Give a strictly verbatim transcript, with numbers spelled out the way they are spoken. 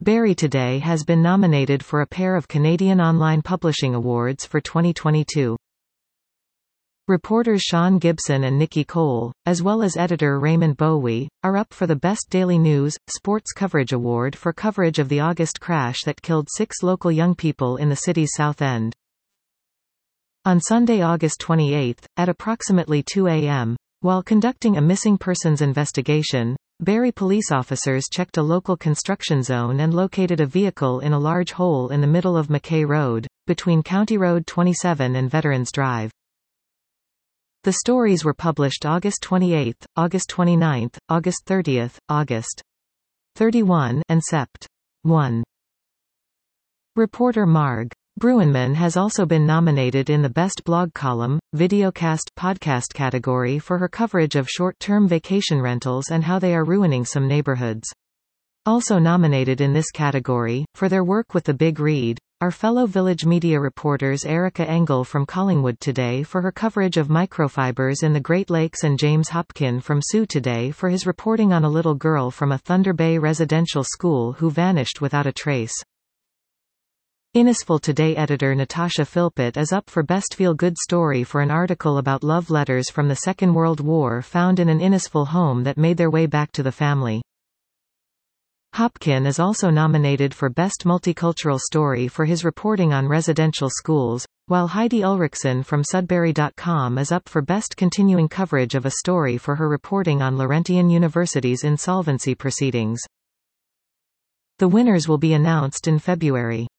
Barrie Today has been nominated for a pair of Canadian Online Publishing Awards for twenty twenty-two. Reporters Sean Gibson and Nikki Cole, as well as editor Raymond Bowie, are up for the Best Daily News, Sports Coverage Award for coverage of the August crash that killed six local young people in the city's South End. On Sunday, August twenty-eighth, at approximately two a m, while conducting a missing persons investigation, Barrie police officers checked a local construction zone and located a vehicle in a large hole in the middle of McKay Road, between County Road twenty-seven and Veterans Drive. The stories were published August twenty-eighth, August twenty-ninth, August thirtieth, August thirty-first, and Sept one. Reporter Marg Bruinman has also been nominated in the Best Blog Column, Videocast Podcast category for her coverage of short-term vacation rentals and how they are ruining some neighborhoods. Also nominated in this category, for their work with The Big Read, are fellow Village Media reporters Erica Engel from Collingwood Today for her coverage of microfibers in the Great Lakes and James Hopkin from Sioux Today for his reporting on a little girl from a Thunder Bay residential school who vanished without a trace. Innisfil Today editor Natasha Philpott is up for Best Feel-Good Story for an article about love letters from the Second World War found in an Innisfil home that made their way back to the family. Hopkin is also nominated for Best Multicultural Story for his reporting on residential schools, while Heidi Ulrichsen from Sudbury dot com is up for Best Continuing Coverage of a Story for her reporting on Laurentian University's insolvency proceedings. The winners will be announced in February.